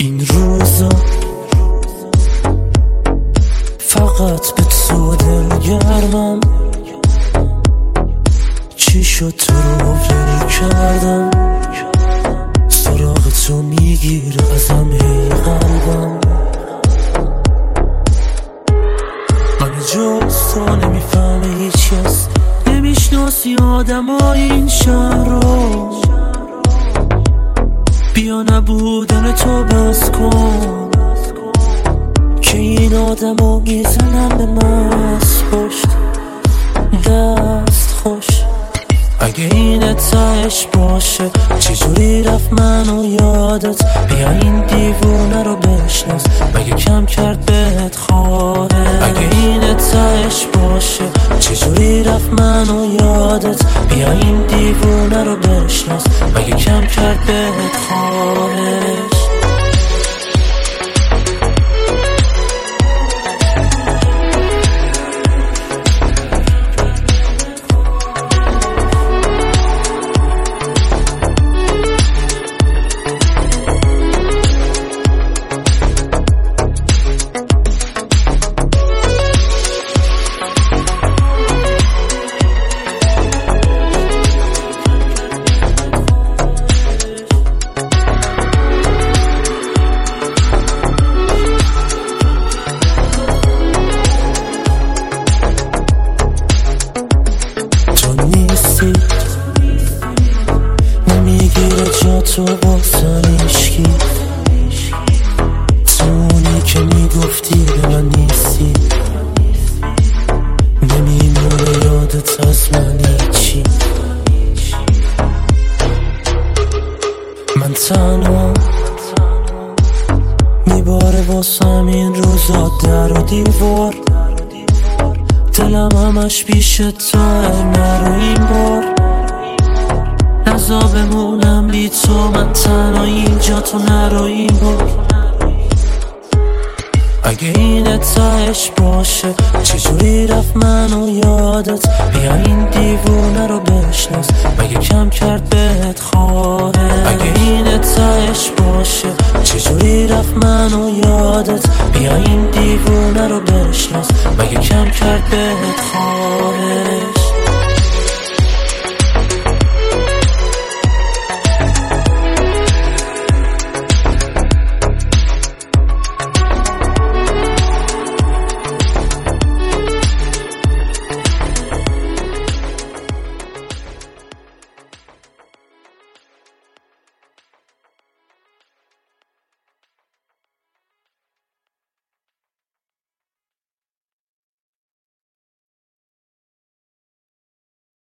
این روزا فقط به تو دلگرمم، چی شد تو رو ول کردم، سراغ تو میگیره ازم هی قلبم. من جز تو نمیفهمه هیچ کس، نمیشناسی آدم ها این شهر رو. بیا نبودن تو بس کن که این آدم ها میزنن به مست پشت دست خوش. اگه این تهش باشه چجوری رفت منو یادت، بیا این دیوونه رو بشناس مگه کم کرد بهت خواهه. اگه این تهش باشه چجوری رفت منو یادت، بیا این دیوونه رو بشناس مگه کم کرد بهت خواهش. نمیگیره جا تو باسن عشقی، تو اونی که میگفتی به من نیستی، نمیمونه یادت از من هیچی. من تنها میباره واسم این روزا در و دیوار، دلم همش پیش تو نرو این بار، نزا بمونم بی تو من تنها اینجا، تو نرو این بار. اگه این تهش باشه چجوری رفت منو یادت، بیا این دیوونه رو بشناس مگه کم کرد بهت خواهه. اگه این تهش باشه چجوری رفت منو یادت، بیا این دیوونه رو بشناس مگه کم کرد بهت خواهه.